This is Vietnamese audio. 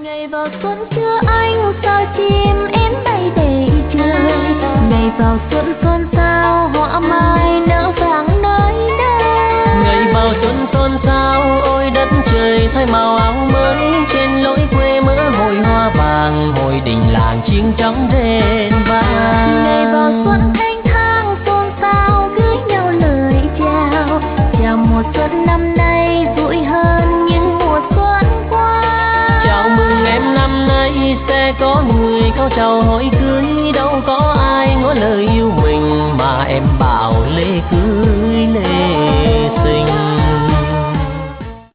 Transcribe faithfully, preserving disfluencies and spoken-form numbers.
Ngày vào xuân xưa anh sao chim én bay đầy trời. Ngày vào xuân xôn xao hoa mai nở vàng nơi đây. Ngày vào xuân xôn xao ôi đất trời thay màu áo mới. Trên lối quê mơ hồi hoa vàng, hồi đình làng chiêng trống rền vang. Ngày vào xuân thanh thang xôn xao gửi nhau lời chào. Chào mùa xuân năm nay vui hơn những mùa xuân qua. Chào mừng em năm nay sẽ có người cao trầu hỏi cưới. Đâu có ai ngỏ lời yêu mình mà em bảo lễ cưới lễ.